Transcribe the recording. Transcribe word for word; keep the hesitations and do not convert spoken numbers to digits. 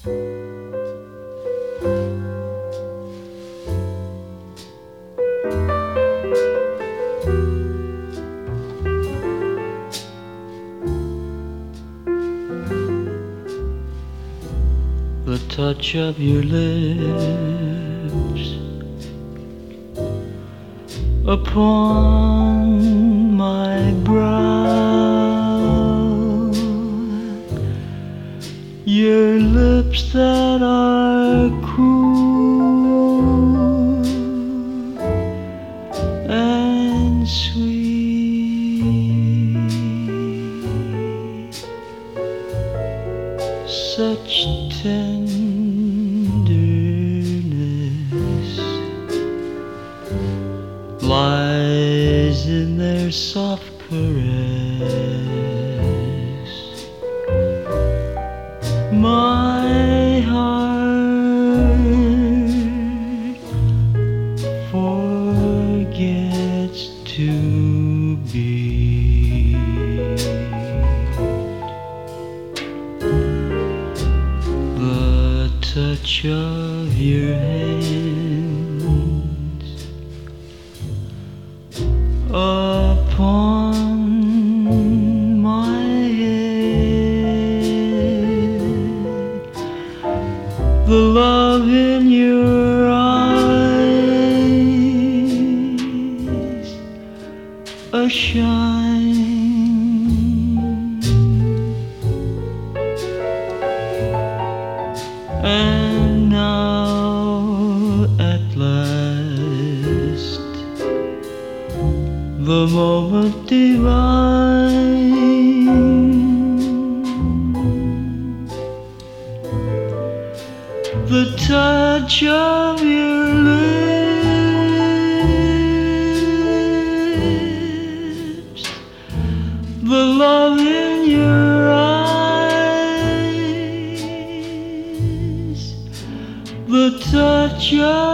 The touch of your lips upon my brow, your lips that are cool and sweet, such tenderness lies in their soft caress. My heart forgets to beat. The touch of your hands upon my head, the love in your eyes, a shine. And now at last the moment divine, the touch of your lips, the love in your eyes, the touch of